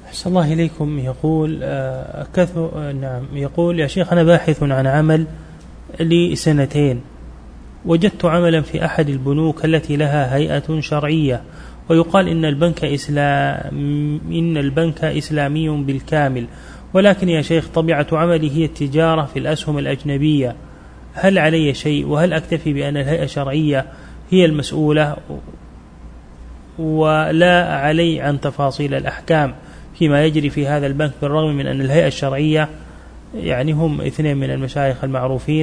أحسن الله إليكم. يقول نعم، يقول: يا شيخ، أنا باحث عن عمل لي 2 وجدت عملا في أحد البنوك التي لها هيئة شرعية، ويقال إن البنك إسلامي بالكامل، ولكن يا شيخ طبيعة عملي هي التجارة في الأسهم الأجنبية، هل علي شيء؟ وهل أكتفي بأن الهيئة الشرعية هي المسؤولة ولا علي عن تفاصيل الأحكام فيما يجري في هذا البنك، بالرغم من أن الهيئة الشرعية يعني هم 2 من المشايخ المعروفين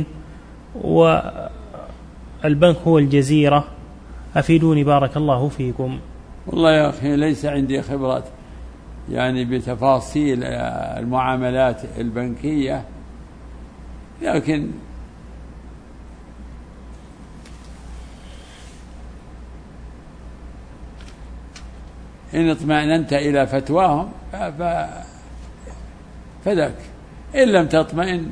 والبنك هو الجزيرة؟ أفيدوني بارك الله فيكم. والله يا أخي ليس عندي خبرات يعني بتفاصيل المعاملات البنكية، لكن إن اطمأننت إلى فتواهم فذاك، إن لم تطمئن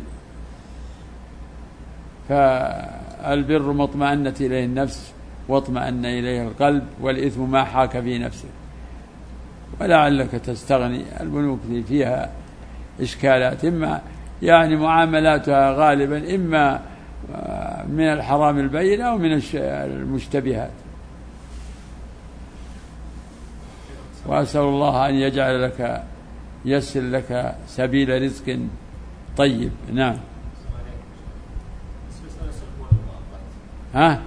فالبر ما اطمأنت إليه النفس واطمأن إليه القلب، والإثم ما حاك في نفسك، ولعلك تستغني. البنوك فيها إشكالات، إما يعني معاملاتها غالبا إما من الحرام البين أو من المشتبهات. وأسأل الله أن يجعل لك يسر لك سبيل رزق طيب. نعم. ها؟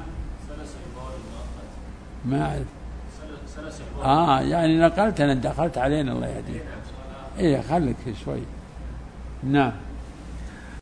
ما أعرف. يعني نقلت، أنا دخلت علينا الله يهديك. إيه خليك شوي. نعم.